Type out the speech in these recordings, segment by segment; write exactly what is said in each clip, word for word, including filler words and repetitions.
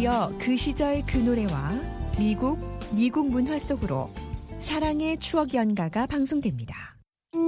이어 그 시절 그 노래와 미국, 미국 문화 속으로 사랑의 추억 연가가 방송됩니다.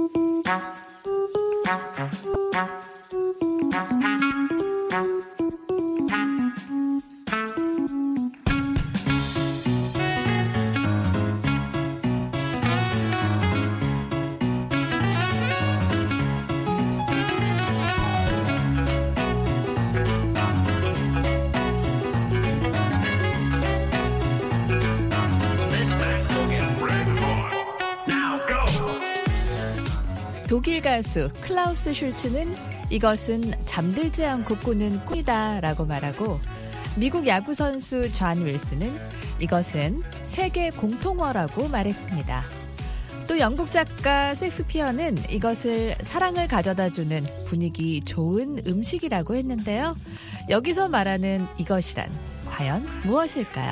독일 가수 클라우스 슐츠는 이것은 잠들지 않고 꾸는 꿈이다 라고 말하고, 미국 야구선수 존 윌슨은 이것은 세계 공통어라고 말했습니다. 또 영국 작가 섹스피어는 이것을 사랑을 가져다주는 분위기 좋은 음식이라고 했는데요. 여기서 말하는 이것이란 과연 무엇일까요?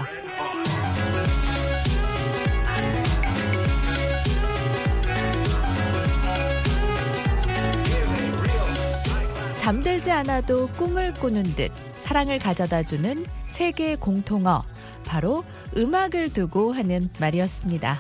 잠들지 않아도 꿈을 꾸는 듯 사랑을 가져다주는 세계 공통어, 바로 음악을 두고 하는 말이었습니다.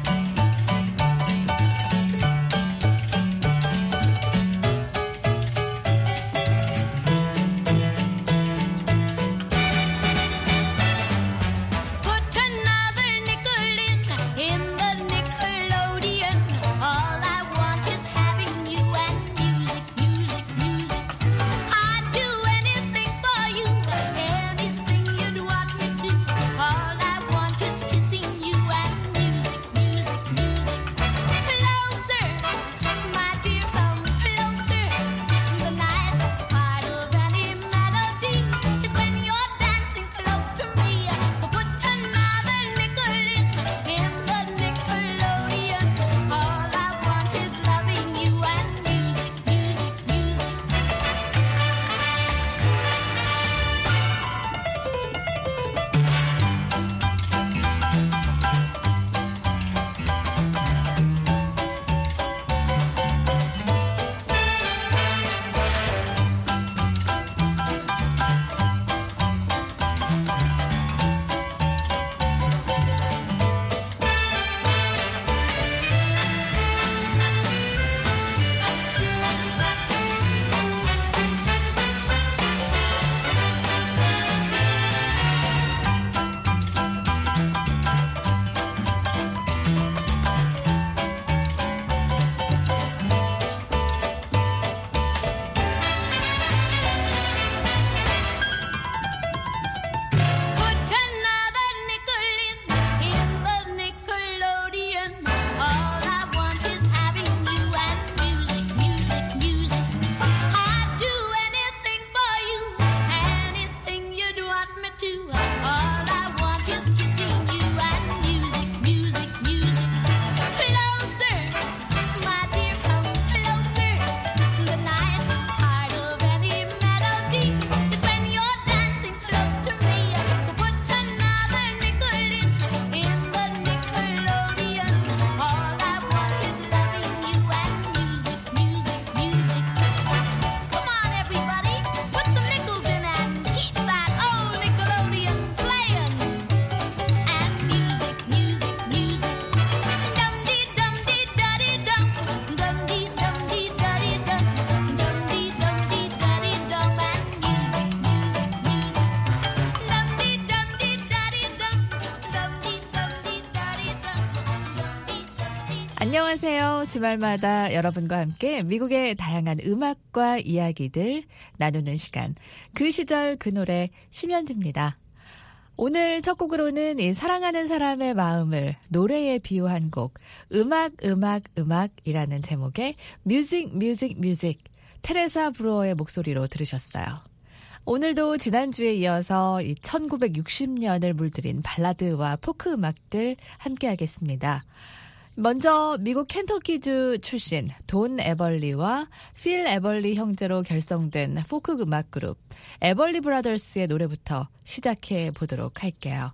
안녕하세요. 주말마다 여러분과 함께 미국의 다양한 음악과 이야기들 나누는 시간, 그 시절 그 노래 심연지입니다. 오늘 첫 곡으로는 이 사랑하는 사람의 마음을 노래에 비유한 곡, 음악 음악 음악이라는 제목의 뮤직 뮤직 뮤직, 테레사 브루어의 목소리로 들으셨어요. 오늘도 지난주에 이어서 이 천구백육십 년을 물들인 발라드와 포크 음악들 함께 하겠습니다. 먼저 미국 켄터키주 출신 돈 에벌리와 필 에벌리 형제로 결성된 포크 음악 그룹 에벌리 브라더스의 노래부터 시작해 보도록 할게요.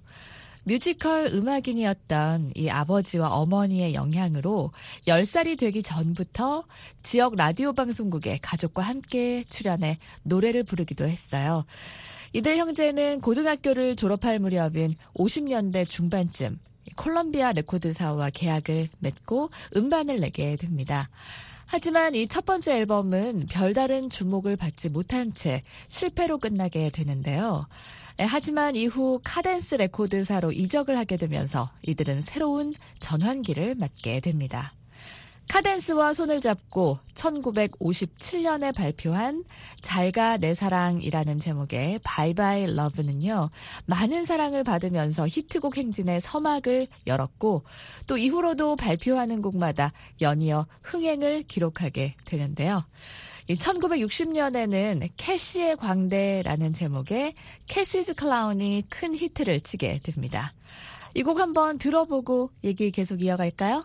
뮤지컬 음악인이었던 이 아버지와 어머니의 영향으로 열 살이 되기 전부터 지역 라디오 방송국에 가족과 함께 출연해 노래를 부르기도 했어요. 이들 형제는 고등학교를 졸업할 무렵인 오십 년대 중반쯤 콜럼비아 레코드사와 계약을 맺고 음반을 내게 됩니다. 하지만 이 첫 번째 앨범은 별다른 주목을 받지 못한 채 실패로 끝나게 되는데요. 하지만 이후 카덴스 레코드사로 이적을 하게 되면서 이들은 새로운 전환기를 맞게 됩니다. 카덴스와 손을 잡고 천구백오십칠 년에 발표한 잘가 내 사랑이라는 제목의 바이바이 러브는요. 많은 사랑을 받으면서 히트곡 행진의 서막을 열었고 또 이후로도 발표하는 곡마다 연이어 흥행을 기록하게 되는데요. 천구백육십 년에는 캐시의 광대라는 제목의 캐시즈 클라운이 큰 히트를 치게 됩니다. 이 곡 한번 들어보고 얘기 계속 이어갈까요?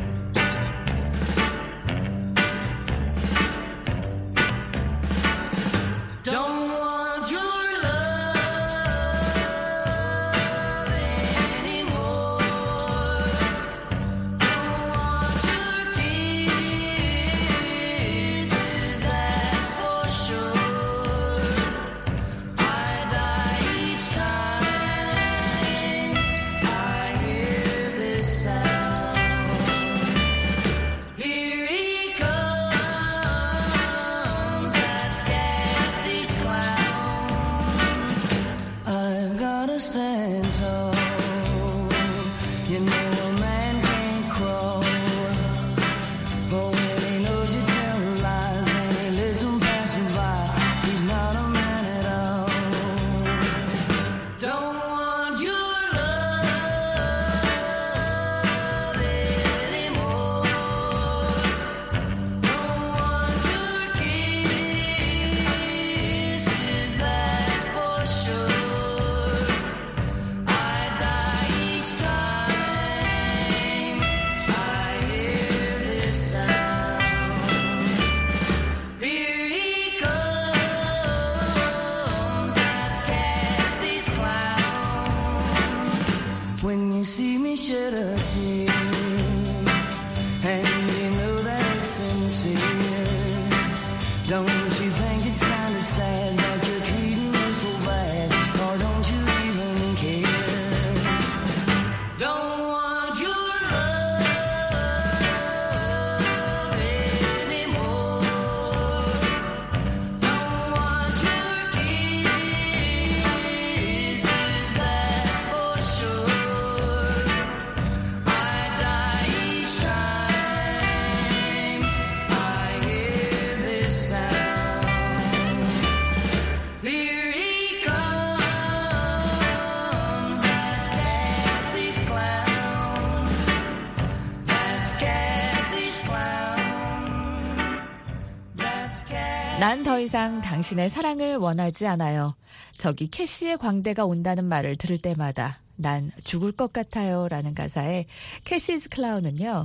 난 더 이상 당신의 사랑을 원하지 않아요. 저기 캐시의 광대가 온다는 말을 들을 때마다 난 죽을 것 같아요 라는 가사의 캐시즈 클라운은요.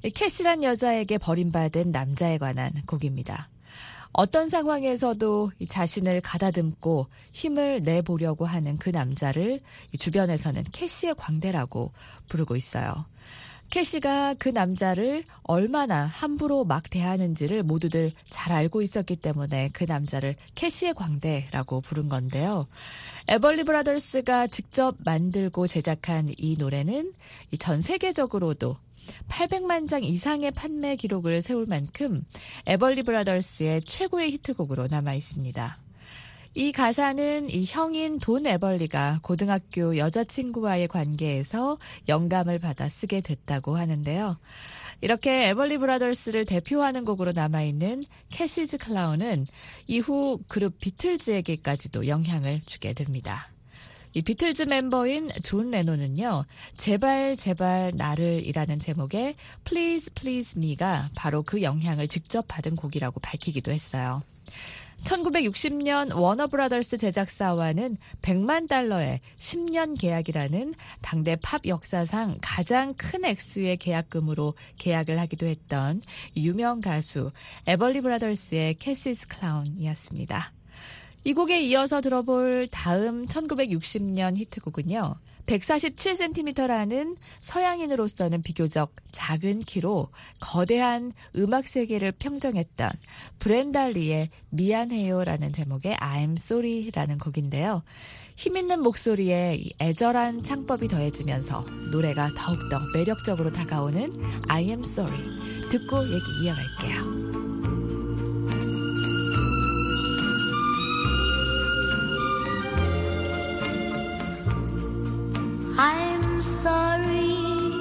캐시란 여자에게 버림받은 남자에 관한 곡입니다. 어떤 상황에서도 자신을 가다듬고 힘을 내보려고 하는 그 남자를 주변에서는 캐시의 광대라고 부르고 있어요. 캐시가 그 남자를 얼마나 함부로 막 대하는지를 모두들 잘 알고 있었기 때문에 그 남자를 캐시의 광대라고 부른 건데요. 에벌리 브라더스가 직접 만들고 제작한 이 노래는 전 세계적으로도 팔백만 장 이상의 판매 기록을 세울 만큼 에벌리 브라더스의 최고의 히트곡으로 남아 있습니다. 이 가사는 이 형인 돈 에벌리가 고등학교 여자친구와의 관계에서 영감을 받아 쓰게 됐다고 하는데요. 이렇게 에벌리 브라더스를 대표하는 곡으로 남아있는 캐시즈 클라운은 이후 그룹 비틀즈에게까지도 영향을 주게 됩니다. 이 비틀즈 멤버인 존 레논은요. 제발 제발 나를 이라는 제목의 Please Please Me가 바로 그 영향을 직접 받은 곡이라고 밝히기도 했어요. 천구백육십 년 워너브라더스 제작사와는 백만 달러의 십 년 계약이라는 당대 팝 역사상 가장 큰 액수의 계약금으로 계약을 하기도 했던 유명 가수 에벌리 브라더스의 캐시즈 클라운이었습니다. 이 곡에 이어서 들어볼 다음 천구백육십 년 히트곡은요. 백사십칠 센티미터라는 서양인으로서는 비교적 작은 키로 거대한 음악 세계를 평정했던 브렌다 리의 미안해요라는 제목의 I'm Sorry라는 곡인데요. 힘있는 목소리에 이 애절한 창법이 더해지면서 노래가 더욱더 매력적으로 다가오는 I am sorry. 듣고 얘기 이어갈게요. I'm sorry,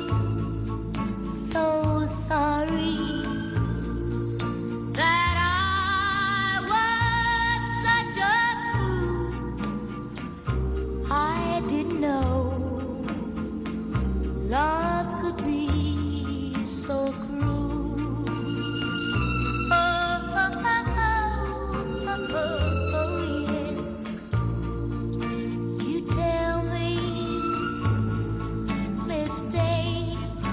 so sorry that I was such a fool. I didn't know love could be so cruel. Oh, oh, oh, oh, oh, oh, yes. You tell me mistakes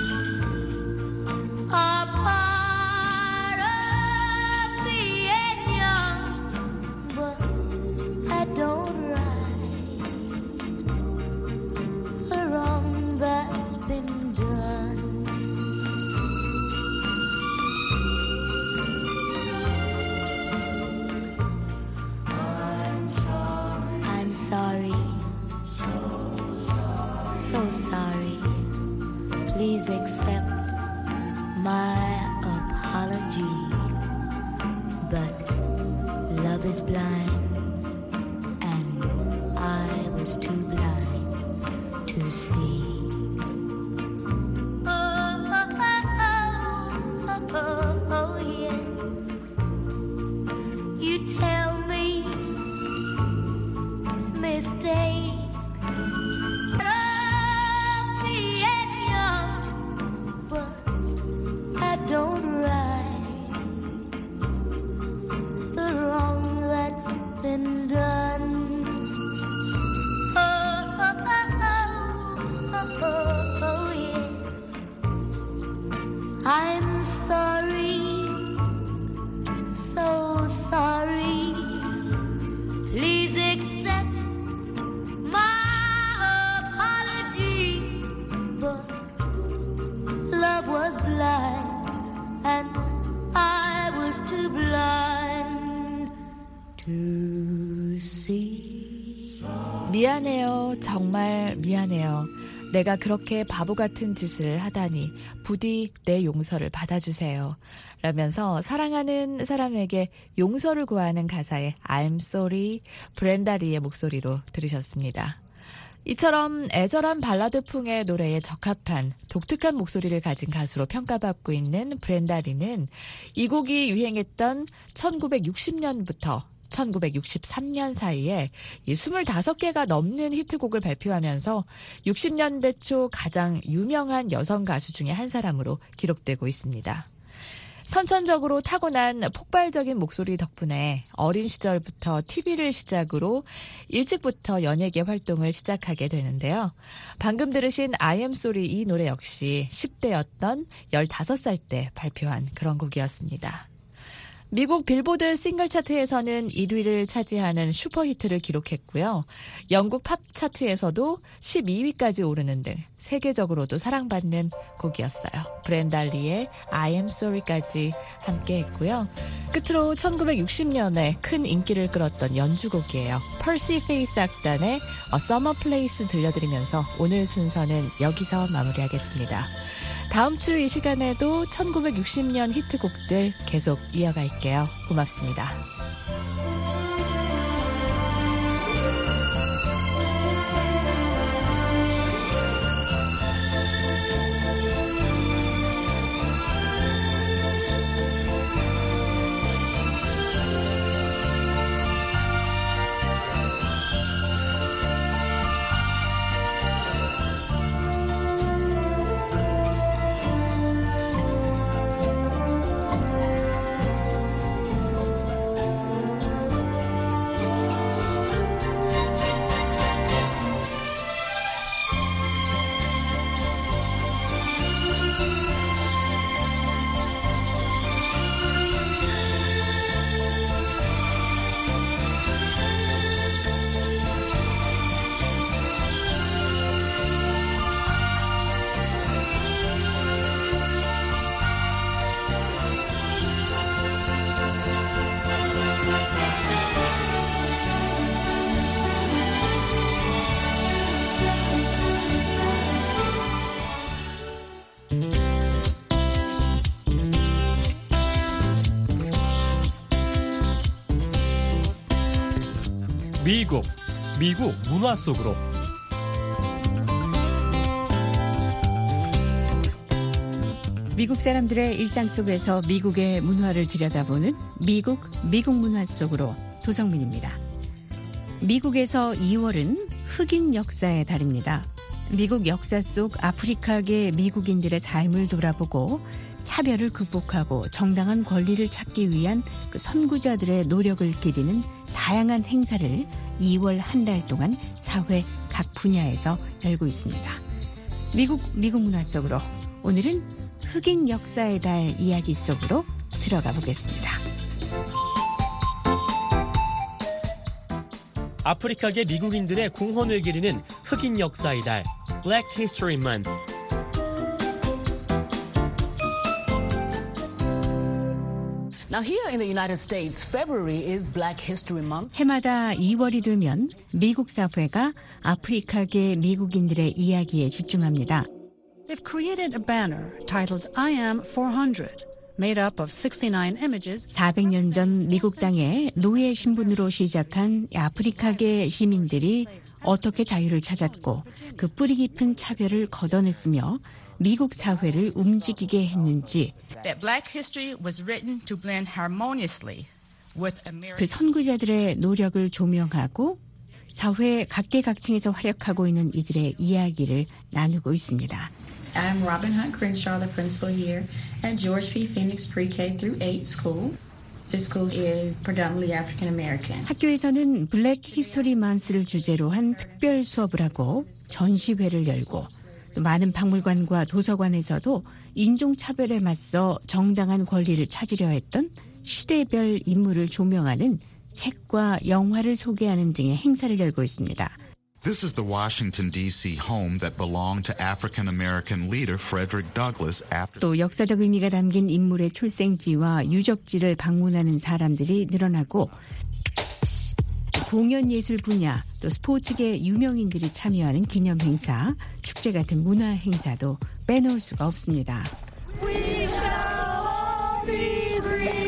are part of being young, but I don't right the wrong that's been done. I'm sorry, I'm sorry, so sorry. Please accept my apology. But love is blind, and I was too blind to see. Oh, oh, oh, oh, oh, oh, yes. You tell me mistakes don't right the wrong that's been done. Oh, oh, oh, oh, oh, oh, yes. I'm sorry, so sorry. Please accept my apology. But love was blind, and I was too blind to see. 미안해요. 정말 미안해요. 내가 그렇게 바보 같은 짓을 하다니 부디 내 용서를 받아주세요. 라면서 사랑하는 사람에게 용서를 구하는 가사의 I'm sorry, 브렌다 리의 목소리로 들으셨습니다. 이처럼 애절한 발라드풍의 노래에 적합한 독특한 목소리를 가진 가수로 평가받고 있는 브렌다 리는 이 곡이 유행했던 천구백육십 년부터 천구백육십삼 년 사이에 이 스물다섯 개가 넘는 히트곡을 발표하면서 육십 년대 초 가장 유명한 여성 가수 중에 한 사람으로 기록되고 있습니다. 선천적으로 타고난 폭발적인 목소리 덕분에 어린 시절부터 티비를 시작으로 일찍부터 연예계 활동을 시작하게 되는데요. 방금 들으신 I am sorry 이 노래 역시 십 대였던 열다섯 살 때 발표한 그런 곡이었습니다. 미국 빌보드 싱글 차트에서는 일 위를 차지하는 슈퍼히트를 기록했고요. 영국 팝 차트에서도 십이 위까지 오르는 등 세계적으로도 사랑받는 곡이었어요. 브렌다 리의 I am sorry까지 함께 했고요. 끝으로 천구백육십 년에 큰 인기를 끌었던 연주곡이에요. 퍼시 페이스 악단의 A Summer Place 들려드리면서 오늘 순서는 여기서 마무리하겠습니다. 다음 주 이 시간에도 천구백육십 년 히트곡들 계속 이어갈게요. 고맙습니다. 미국, 미국 문화 속으로. 미국 사람들의 일상 속에서 미국의 문화를 들여다보는 미국, 미국 문화 속으로 조성민입니다. 미국에서 이월은 흑인 역사의 달입니다. 미국 역사 속 아프리카계 미국인들의 삶을 돌아보고 차별을 극복하고 정당한 권리를 찾기 위한 그 선구자들의 노력을 기리는 다양한 행사를 이월 한 달 동안 사회 각 분야에서 열고 있습니다. 미국, 미국 문화 속으로 오늘은 흑인 역사의 달 이야기 속으로 들어가 보겠습니다. 아프리카계 미국인들의 공헌을 기리는 흑인 역사의 달, Black History Month. Now here in the United States, February is Black History Month. 해마다 이월이 되면 미국 사회가 아프리카계 미국인들의 이야기에 집중합니다. They've created a banner titled I am four hundred, made up of sixty-nine images. 사백 년 전 미국 땅에 노예 신분으로 시작한 아프리카계 시민들이 어떻게 자유를 찾았고 그 뿌리 깊은 차별을 걷어냈으며 미국 사회를 움직이게 했는지 That Black history was written to blend harmoniously with 그 American. 선구자들의 노력을 조명하고 사회 각계각층에서 활약하고 있는 이들의 이야기를 나누고 있습니다. I'm Robin Hunt Crenshaw, the principal here at George P. Phoenix Pre-K through eight school. This school is predominantly African American. 학교에서는 블랙 히스토리 만스를 주제로 한 특별 수업을 하고 전시회를 열고 또 많은 박물관과 도서관에서도 인종차별에 맞서 정당한 권리를 찾으려 했던 시대별 인물을 조명하는 책과 영화를 소개하는 등의 행사를 열고 있습니다. This is the Washington, D C home that belonged to African-American leader Frederick Douglass after. 또 역사적 의미가 담긴 인물의 출생지와 유적지를 방문하는 사람들이 늘어나고 공연 예술 분야, 또 스포츠계 유명인들이 참여하는 기념 행사, 축제 같은 문화 행사도 빼놓을 수가 없습니다. We shall all be free.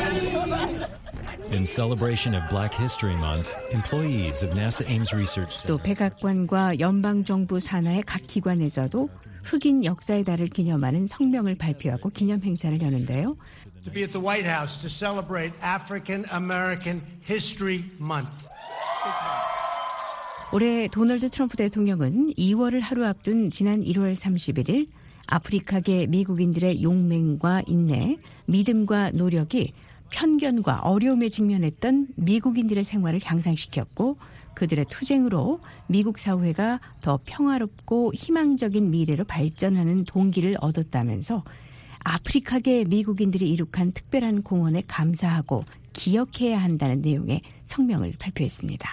In celebration of Black History Month, employees of NASA Ames Research 또 Center 백악관과 연방정부 산하의 각 기관에서도 흑인 역사의 달을 기념하는 성명을 발표하고 기념 행사를 여는데요. To be at the White House to celebrate African American History Month. 올해 도널드 트럼프 대통령은 이월을 하루 앞둔 지난 일월 삼십일일 아프리카계 미국인들의 용맹과 인내, 믿음과 노력이 편견과 어려움에 직면했던 미국인들의 생활을 향상시켰고 그들의 투쟁으로 미국 사회가 더 평화롭고 희망적인 미래로 발전하는 동기를 얻었다면서 아프리카계 미국인들이 이룩한 특별한 공헌에 감사하고 기억해야 한다는 내용의 성명을 발표했습니다.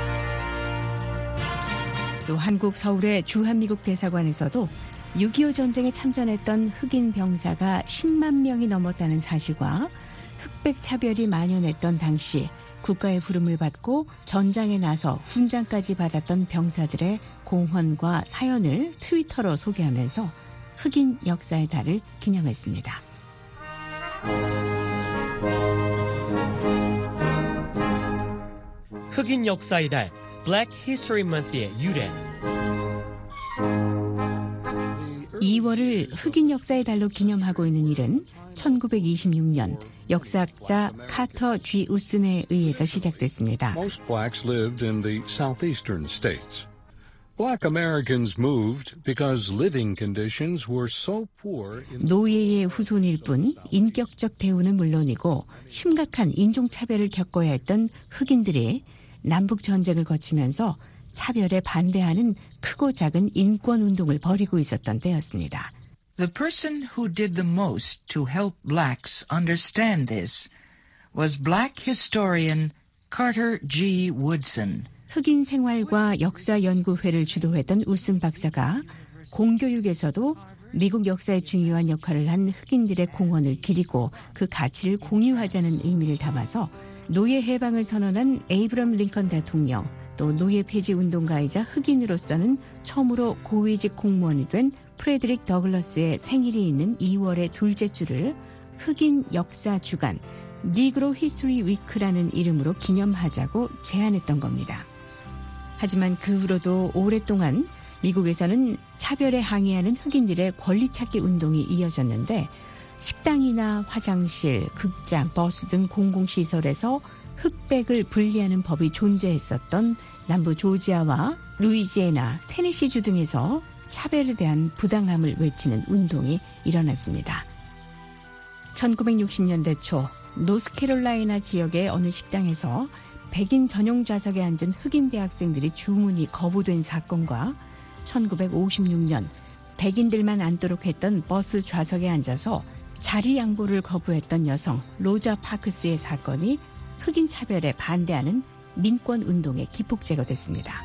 또 한국 서울의 주한미국 대사관에서도 육이오 전쟁에 참전했던 흑인 병사가 십만 명이 넘었다는 사실과 흑백 차별이 만연했던 당시 국가의 부름을 받고 전장에 나서 훈장까지 받았던 병사들의 공헌과 사연을 트위터로 소개하면서 흑인 역사의 달을 기념했습니다. 흑인 역사의 달, Black History Month의 유래. 이월을 흑인 역사의 달로 기념하고 있는 일은 천구백이십육년 역사학자 카터 G. 우슨에 의해서 시작됐습니다. Most blacks lived in the southeastern states. Black Americans moved because living conditions were so poor. 노예의 후손일 뿐 인격적 대우는 물론이고 심각한 인종차별을 겪어야 했던 흑인들이 남북전쟁을 거치면서 차별에 반대하는 크고 작은 인권운동을 벌이고 있었던 때였습니다. The person who did the most to help blacks understand this was black historian Carter G. Woodson. 흑인 생활과 역사 연구회를 주도했던 우슨 박사가 공교육에서도 미국 역사에 중요한 역할을 한 흑인들의 공헌을 기리고 그 가치를 공유하자는 의미를 담아서 노예 해방을 선언한 에이브럼 링컨 대통령, 또 노예 폐지 운동가이자 흑인으로서는 처음으로 고위직 공무원이 된 프레드릭 더글러스의 생일이 있는 이월의 둘째 주를 흑인 역사 주간, 니그로 히스토리 위크라는 이름으로 기념하자고 제안했던 겁니다. 하지만 그 후로도 오랫동안 미국에서는 차별에 항의하는 흑인들의 권리 찾기 운동이 이어졌는데 식당이나 화장실, 극장, 버스 등 공공시설에서 흑백을 분리하는 법이 존재했었던 남부 조지아와 루이지애나, 테네시주 등에서 차별에 대한 부당함을 외치는 운동이 일어났습니다. 천구백육십 년대 초 노스캐롤라이나 지역의 어느 식당에서 백인 전용 좌석에 앉은 흑인 대학생들이 주문이 거부된 사건과 천구백오십육 년 백인들만 앉도록 했던 버스 좌석에 앉아서 자리 양보를 거부했던 여성 로자 파크스의 사건이 흑인 차별에 반대하는 민권운동의 기폭제가 됐습니다.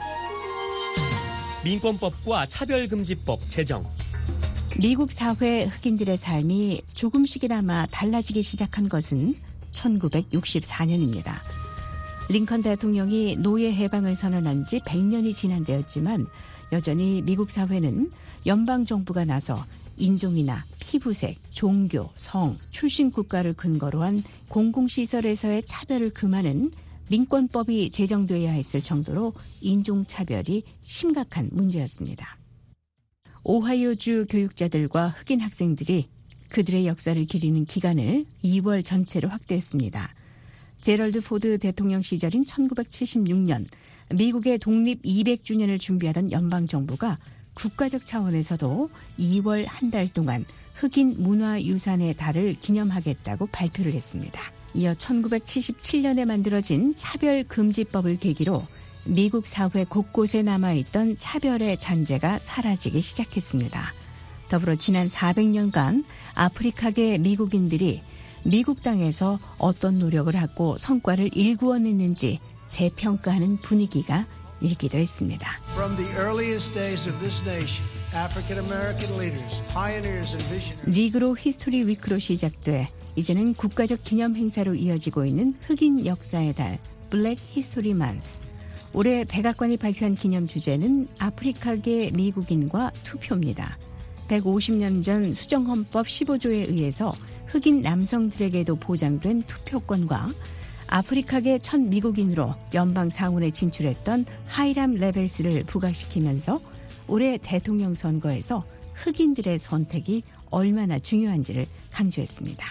민권법과 차별금지법 제정. 미국 사회 흑인들의 삶이 조금씩이나마 달라지기 시작한 것은 천구백육십사 년입니다. 링컨 대통령이 노예 해방을 선언한 지 백 년이 지난 데였지만 여전히 미국 사회는 연방정부가 나서 인종이나 피부색, 종교, 성, 출신 국가를 근거로 한 공공시설에서의 차별을 금하는 민권법이 제정돼야 했을 정도로 인종차별이 심각한 문제였습니다. 오하이오주 교육자들과 흑인 학생들이 그들의 역사를 기리는 기간을 이월 전체로 확대했습니다. 제럴드 포드 대통령 시절인 천구백칠십육 년 미국의 독립 이백 주년을 준비하던 연방정부가 국가적 차원에서도 이월 한 달 동안 흑인 문화유산의 달을 기념하겠다고 발표를 했습니다. 이어 천구백칠십칠 년에 만들어진 차별금지법을 계기로 미국 사회 곳곳에 남아있던 차별의 잔재가 사라지기 시작했습니다. 더불어 지난 사백 년간 아프리카계 미국인들이 미국 땅에서 어떤 노력을 하고 성과를 일구어냈는지 재평가하는 분위기가 일기도 했습니다. From the earliest days of this nation, African American leaders, pioneers and visionaries. 니그로 히스토리 위크로 시작돼 이제는 국가적 기념 행사로 이어지고 있는 흑인 역사의 달, 블랙 히스토리 만스. 올해 백악관이 발표한 기념 주제는 아프리카계 미국인과 투표입니다. 백오십 년 전 수정헌법 십오 조에 의해서 흑인 남성들에게도 보장된 투표권과 아프리카계 첫 미국인으로 연방 상원에 진출했던 하이람 레벨스를 부각시키면서 올해 대통령 선거에서 흑인들의 선택이 얼마나 중요한지를 강조했습니다.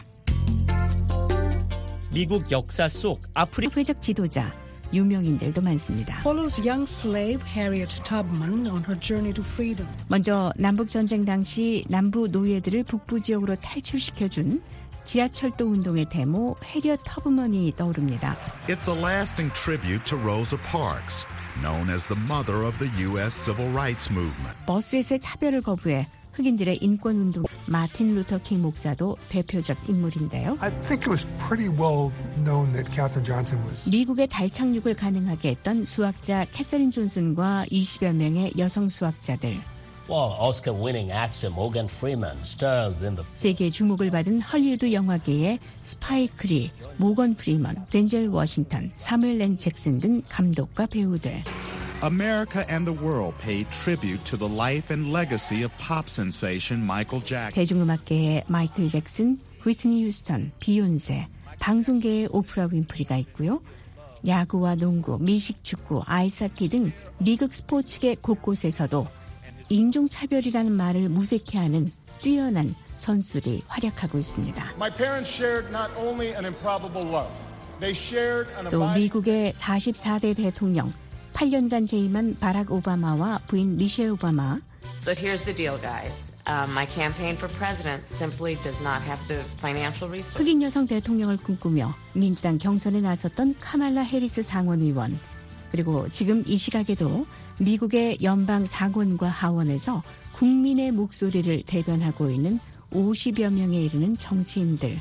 미국 역사 속 아프리카 회적 지도자, 유명인들도 많습니다. Follows young slave Harriet Tubman on her journey to freedom. 먼저 남북전쟁 당시 남부 노예들을 북부 지역으로 탈출시켜준 지하철도 운동의 데모 해리엇 터브먼이 떠오릅니다. It's a lasting tribute to Rosa Parks, known as the mother of the U S Civil Rights Movement. 버스에서의 차별을 거부해 흑인들의 인권운동 마틴 루터 킹 목사도 대표적 인물인데요. I think it was pretty well known that Katherine Johnson was. 미국의 달 착륙을 가능하게 했던 수학자 캐서린 존슨과 이십여 명의 여성 수학자들. Well, Oscar-winning actor Morgan Freeman stars in the. 세계 주목을 받은 헐리우드 영화계의 스파이크 리, 모건 프리먼, 덴젤 워싱턴, 사무엘 렌 잭슨 등 감독과 배우들. America and the world paid tribute to the life and legacy of pop sensation Michael Jackson. 대중음악계의 마이클 잭슨, 휘트니 휴스턴, 비욘세, 방송계의 오프라 윈프리가 있고요. 야구와 농구, 미식 축구, 아이스하키 등 미국 스포츠계 곳곳에서도 인종차별이라는 말을 무색해하는 뛰어난 선수들이 활약하고 있습니다. My parents shared not only an improbable love, they shared an 또 미국의 사십사 대 대통령, 팔 년간 재임한 바락 오바마와 부인 미셸 오바마. So here's the deal, guys. Uh, my campaign for president simply does not have the financial resources. 흑인 여성 대통령을 꿈꾸며 민주당 경선에 나섰던 카말라 해리스 상원의원. 그리고 지금 이 시각에도 미국의 연방 상원과 하원에서 국민의 목소리를 대변하고 있는 오십여 명에 이르는 정치인들.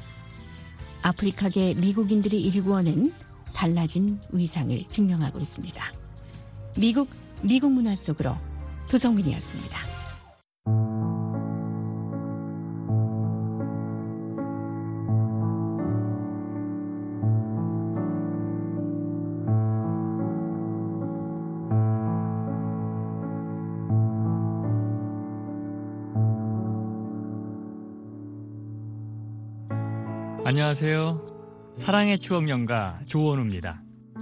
아프리카계 미국인들이 일구어낸 달라진 위상을 증명하고 있습니다. 미국, 미국 문화 속으로 도성민이었습니다. 안녕하세요. 사랑의 추억 연가 조원우입니다.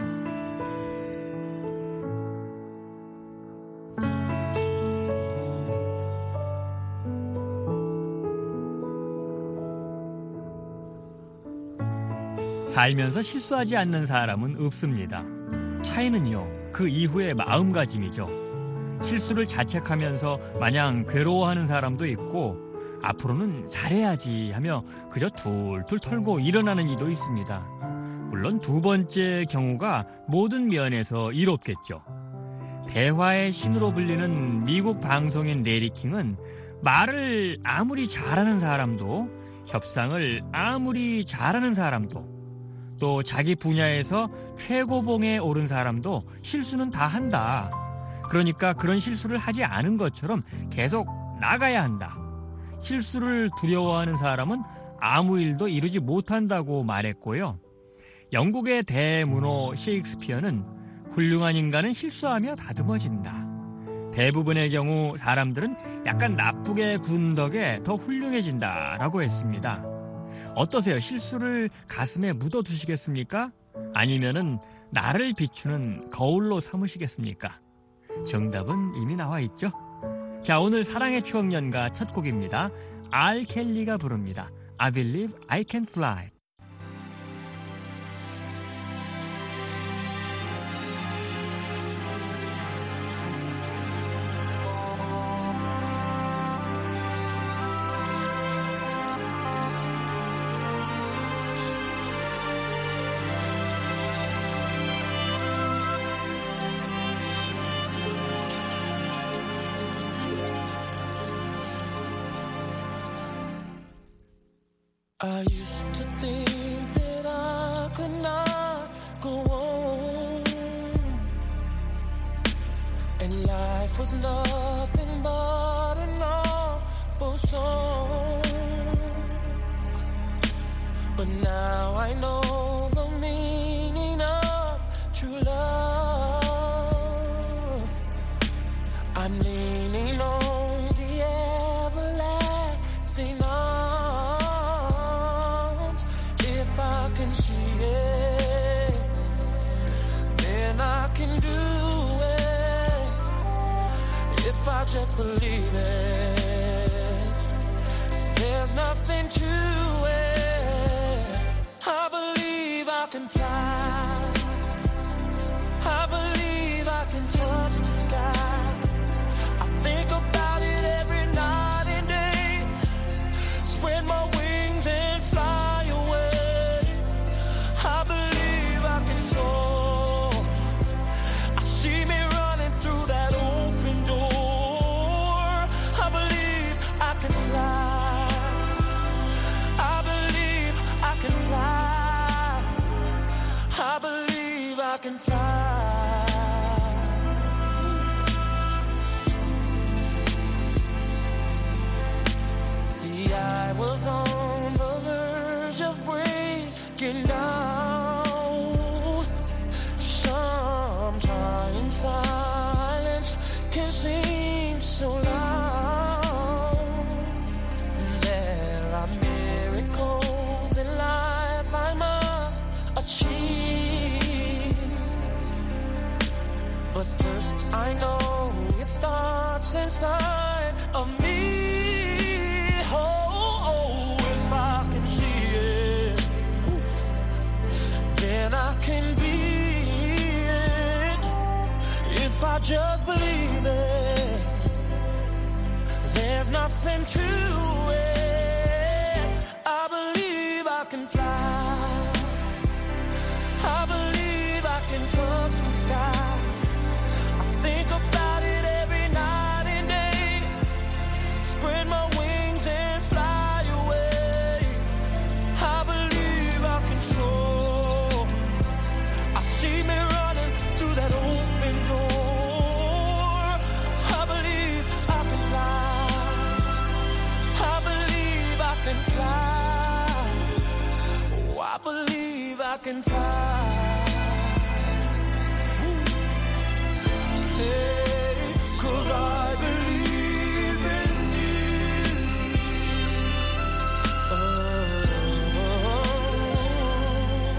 살면서 실수하지 않는 사람은 없습니다. 차이는요, 그 이후의 마음가짐이죠. 실수를 자책하면서 마냥 괴로워하는 사람도 있고, 앞으로는 잘해야지 하며 그저 툴툴 털고 일어나는 이도 있습니다. 물론 두 번째 경우가 모든 면에서 이롭겠죠. 대화의 신으로 불리는 미국 방송인 레리 킹은 말을 아무리 잘하는 사람도, 협상을 아무리 잘하는 사람도, 또 자기 분야에서 최고봉에 오른 사람도 실수는 다 한다. 그러니까 그런 실수를 하지 않은 것처럼 계속 나가야 한다. 실수를 두려워하는 사람은 아무 일도 이루지 못한다고 말했고요. 영국의 대문호 셰익스피어는 훌륭한 인간은 실수하며 다듬어진다. 대부분의 경우 사람들은 약간 나쁘게 군 덕에 더 훌륭해진다라고 했습니다. 어떠세요? 실수를 가슴에 묻어두시겠습니까? 아니면은 나를 비추는 거울로 삼으시겠습니까? 정답은 이미 나와 있죠? 자, 오늘 사랑의 추억 연가 첫 곡입니다. 알 켈리가 부릅니다. I believe I can fly. I used to think that I could not go on, and life was nothing but an awful song. But now I know the meaning of true love. I'm leaning on the everlasting arms. If I can see it, then I can do it. If I just believe it, there's nothing to it. I believe I can fly. I believe I can touch the sky. I think about it every night and day. Spread my wings and fly away. I believe I can soar. I see me running through that open door. I believe I can fly. I believe I can fly. I believe I can fly. See, I was on the verge of breaking down. Sometimes silence can seem so loud. There are miracles in life I must achieve. But first I know it starts inside of me. Oh, oh, if I can see it, then I can be it. If I just believe it, there's nothing to it. I believe I can fly. I believe I can touch the sky. I think about it every night and day. Spread my wings and fly away. I believe I can soar. I see me running through that open door. I believe I can fly. I believe I can fly. Oh, I believe I can fly. Hey, 'cause I believe in you. Oh,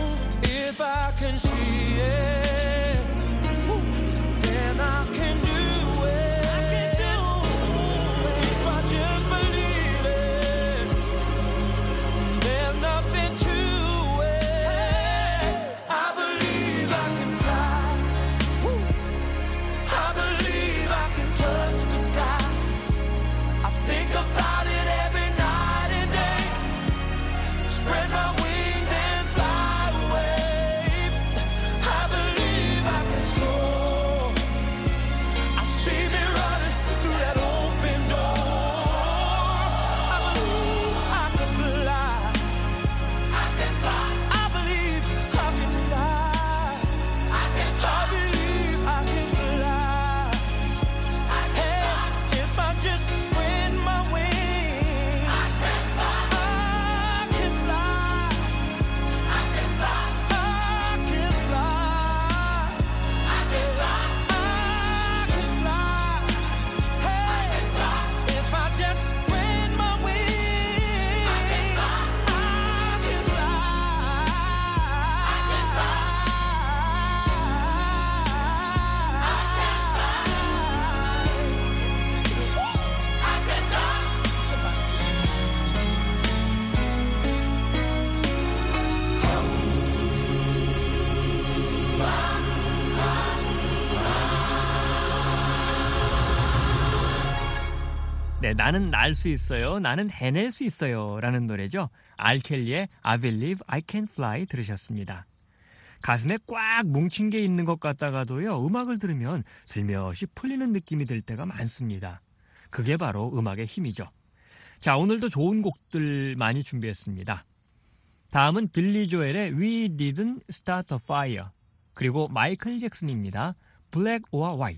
네, 나는 날 수 있어요. 나는 해낼 수 있어요. 라는 노래죠. 알켈리의 I Believe I Can Fly 들으셨습니다. 가슴에 꽉 뭉친 게 있는 것 같다가도요, 음악을 들으면 슬며시 풀리는 느낌이 들 때가 많습니다. 그게 바로 음악의 힘이죠. 자, 오늘도 좋은 곡들 많이 준비했습니다. 다음은 빌리 조엘의 We Didn't Start a Fire, 그리고 마이클 잭슨입니다. Black or White.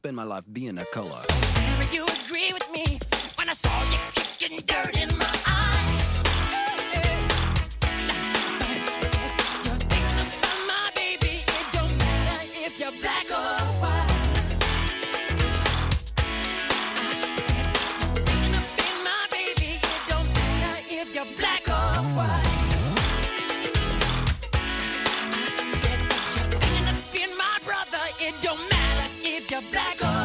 spend my life being a color. Tell me you agree with me when I saw you kicking dirt in my eye. You're thinking about my baby. It don't matter if you're black or white. I said you're thinking about my baby. It don't matter if you're black or white. I said you're thinking about my brother. It don't matter if you're black or white.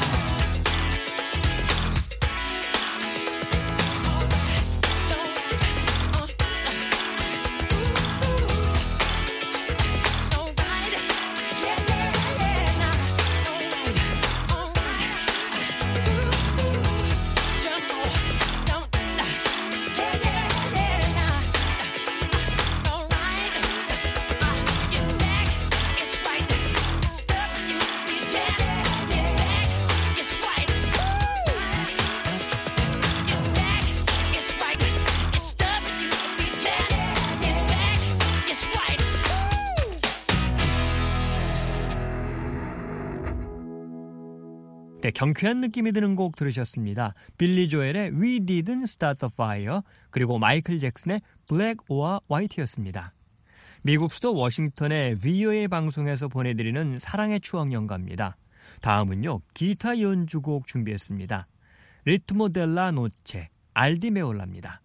네, 경쾌한 느낌이 드는 곡 들으셨습니다. 빌리 조엘의 We Didn't Start the Fire, 그리고 마이클 잭슨의 Black or White였습니다. 미국 수도 워싱턴의 브이오에이 방송에서 보내드리는 사랑의 추억 연가입니다. 다음은요, 기타 연주곡 준비했습니다. 리트모 델라 노체, 알디메올라입니다.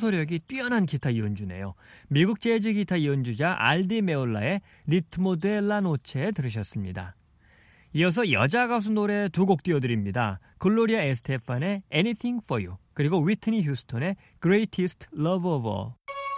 청소력이 뛰어난 기타 연주네요. 미국 재즈 기타 연주자 알디 메올라의 리트모 델라 노체 들으셨습니다. 이어서 여자 가수 노래 두 곡 띄워드립니다. 글로리아 에스테판의 Anything for You, 그리고 위트니 휴스턴의 Greatest Love of All.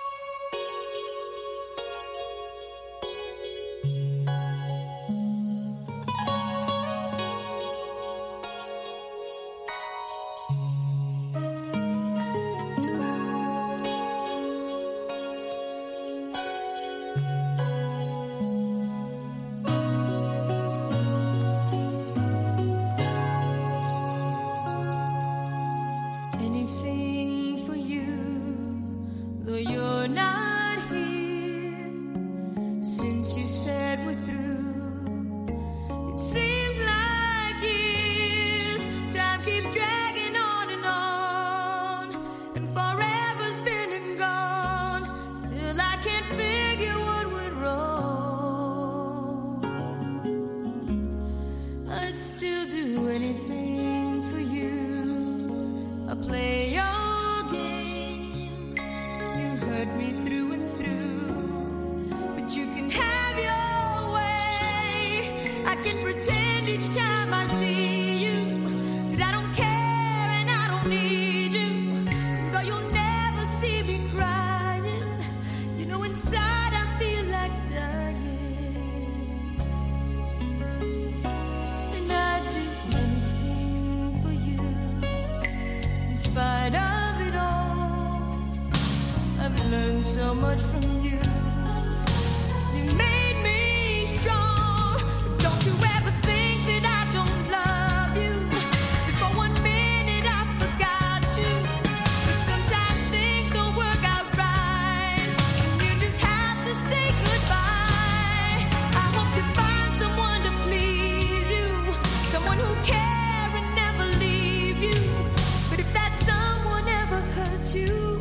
So much from you. You made me strong. Don't you ever think that I don't love you. For one minute I forgot you. But sometimes things don't work out right, and you just have to say goodbye. I hope you find someone to please you, someone who cares and never leave you. But if that someone ever hurts you,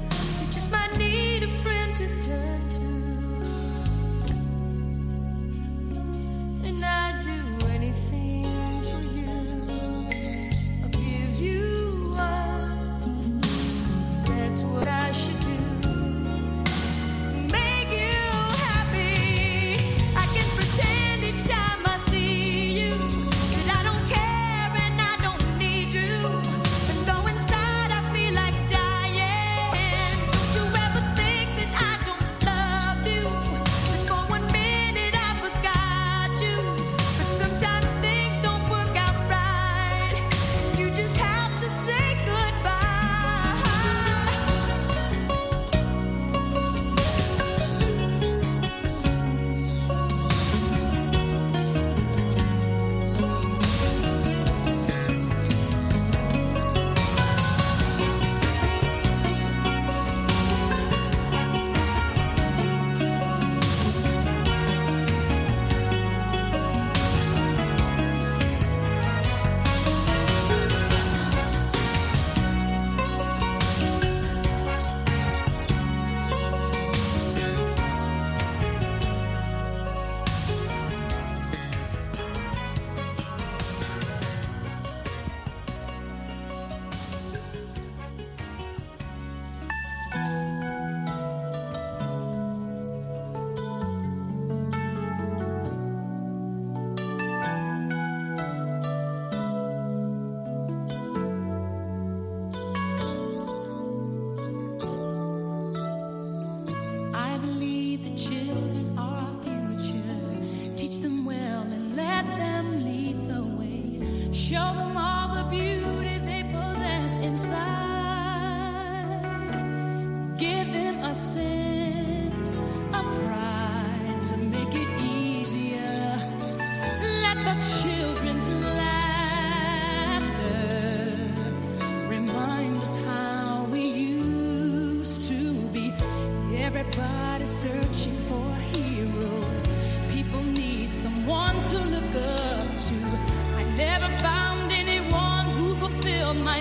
Everybody's searching for a hero. People need someone to look up to. I never found anyone who fulfilled my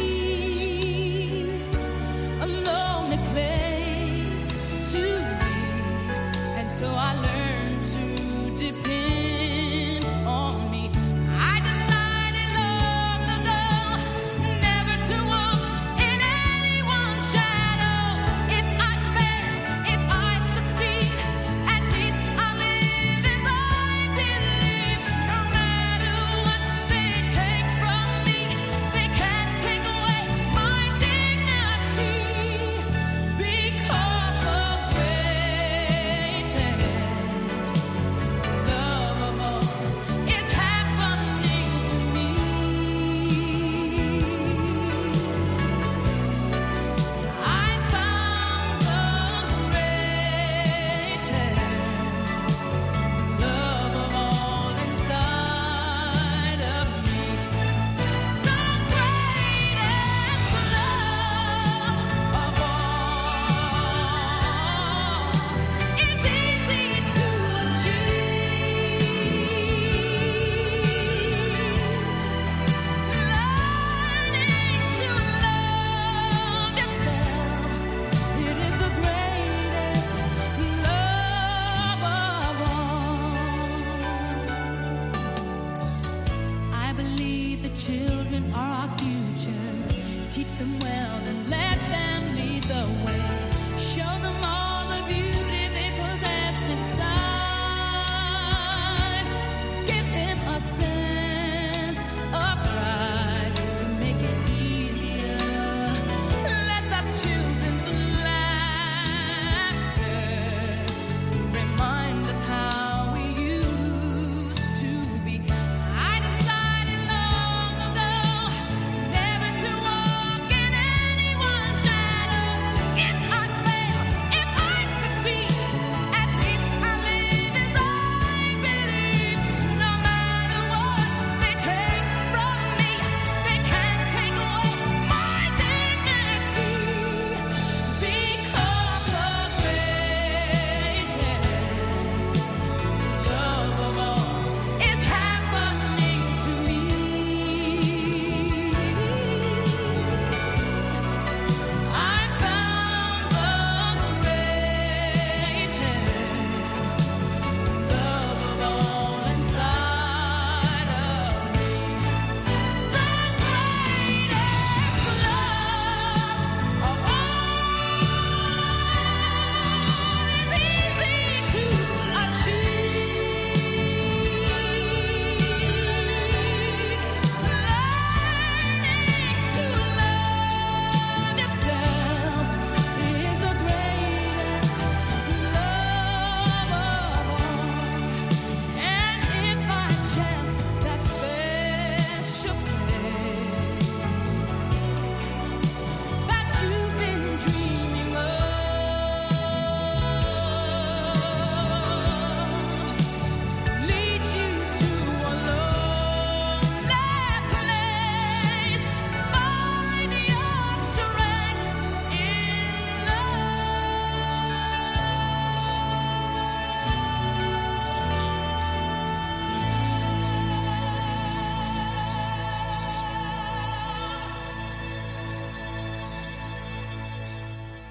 needs. A lonely place to be, and so I learned to depend on me. I decided long ago never to walk in anyone's shadow.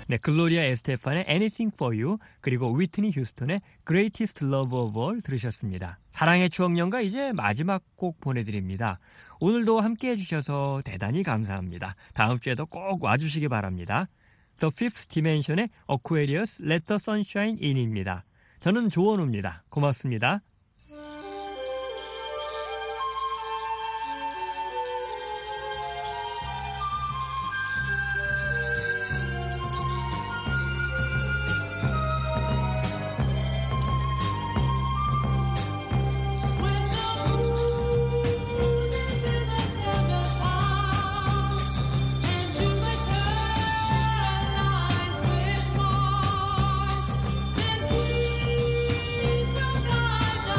네, 글로리아 에스테판의 Anything for You 그리고 위트니 휴스턴의 Greatest Love of All 들으셨습니다. 사랑의 추억연가 이제 마지막 곡 보내드립니다. 오늘도 함께해 주셔서 대단히 감사합니다. 다음 주에도 꼭 와주시기 바랍니다. The Fifth Dimension의 Aquarius Let the Sunshine In입니다. 저는 조원우입니다. 고맙습니다. Please don't die.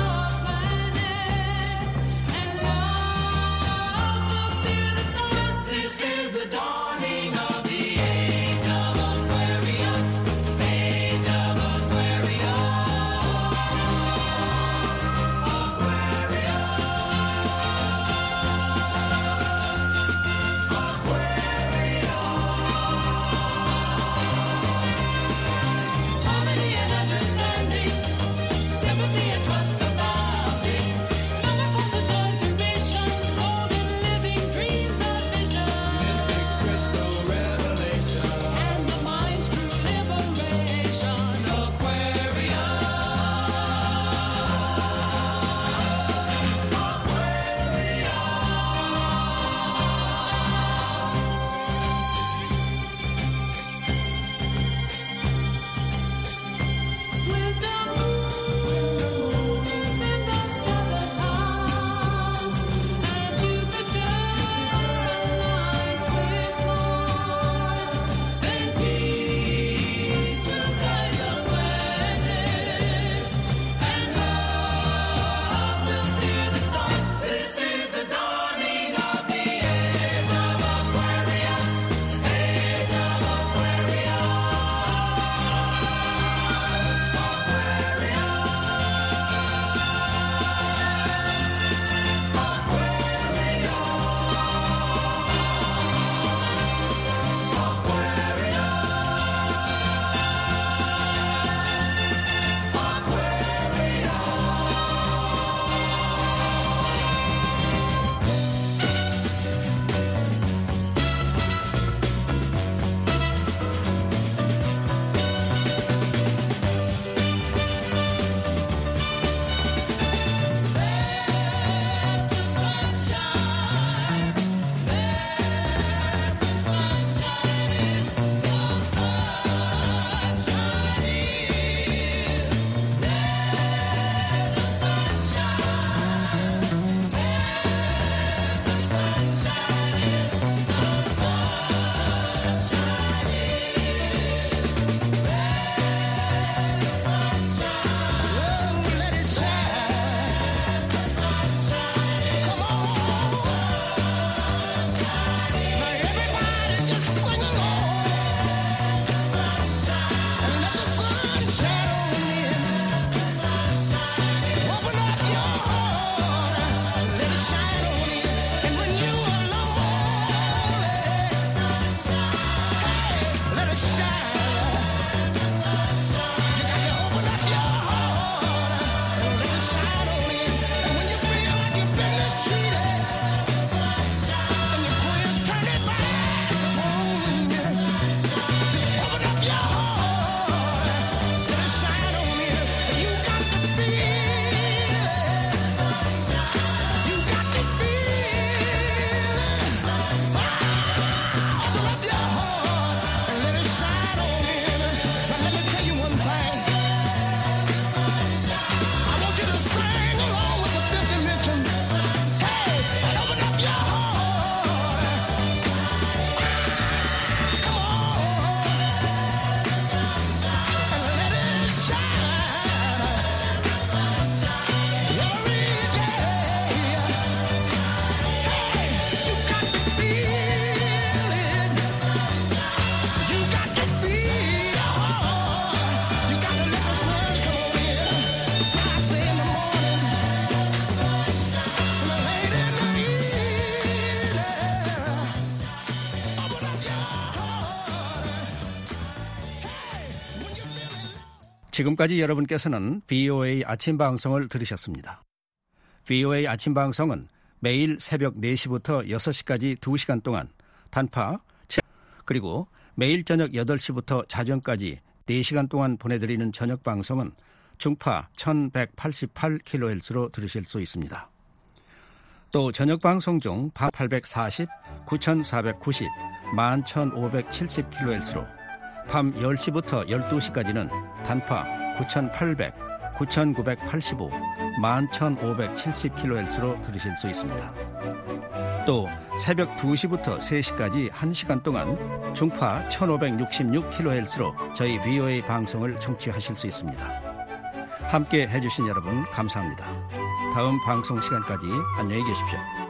지금까지 여러분께서는 브이오에이 아침 방송을 들으셨습니다. 브이오에이 아침 방송은 매일 새벽 네 시부터 여섯 시까지 두 시간 동안 단파, 그리고 매일 저녁 여덟 시부터 자정까지 네 시간 동안 보내드리는 저녁 방송은 중파 천백팔십팔 킬로헤르츠로 들으실 수 있습니다. 또 저녁 방송 중 밤 팔백사십, 구천사백구십, 만 천오백칠십 킬로헤르츠로 밤 열 시부터 열두 시까지는 단파 구천팔백, 구천구백팔십오, 만 천오백칠십 킬로헤르츠로 들으실 수 있습니다. 또 새벽 두 시부터 세 시까지 한 시간 동안 중파 천오백육십육 킬로헤르츠로 저희 브이오에이 방송을 청취하실 수 있습니다. 함께 해주신 여러분 감사합니다. 다음 방송 시간까지 안녕히 계십시오.